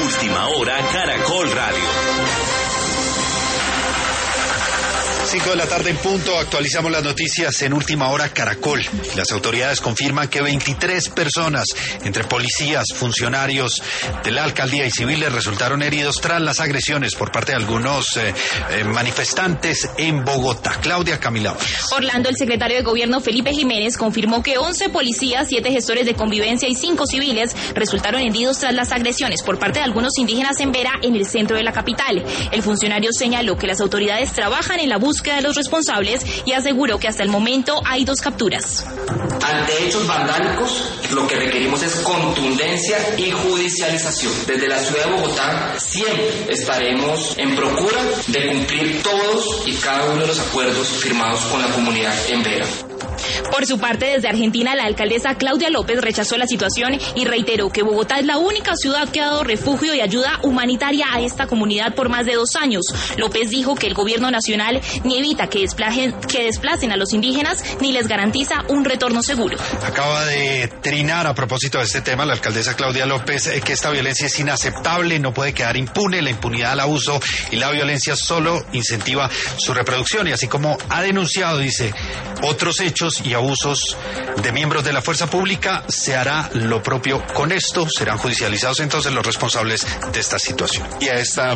Última Hora Caracol Radio. 5 de la tarde en punto, actualizamos las noticias en Última Hora Caracol. Las autoridades confirman que 23 personas, entre policías, funcionarios de la alcaldía y civiles, resultaron heridos tras las agresiones por parte de algunos manifestantes en Bogotá. Claudia Camila. Orlando, el secretario de Gobierno Felipe Jiménez confirmó que 11 policías, 7 gestores de convivencia y 5 civiles resultaron heridos tras las agresiones por parte de algunos indígenas en Vera, en el centro de la capital. El funcionario señaló que las autoridades trabajan en la búsqueda de los responsables y aseguró que hasta el momento hay 2 capturas. Ante hechos vandálicos, lo que requerimos es contundencia y judicialización. Desde la ciudad de Bogotá siempre estaremos en procura de cumplir todos y cada uno de los acuerdos firmados con la comunidad en Vera. Por su parte, desde Argentina, la alcaldesa Claudia López rechazó la situación y reiteró que Bogotá es la única ciudad que ha dado refugio y ayuda humanitaria a esta comunidad por más de 2 años. López dijo que el gobierno nacional ni evita que desplacen a los indígenas ni les garantiza un retorno seguro. Acaba de trinar a propósito de este tema la alcaldesa Claudia López que esta violencia es inaceptable, no puede quedar impune, la impunidad al abuso y la violencia solo incentiva su reproducción y así como ha denunciado, dice, otros hechos y abusos de miembros de la fuerza pública, se hará lo propio con esto, serán judicializados entonces los responsables de esta situación. Y a esta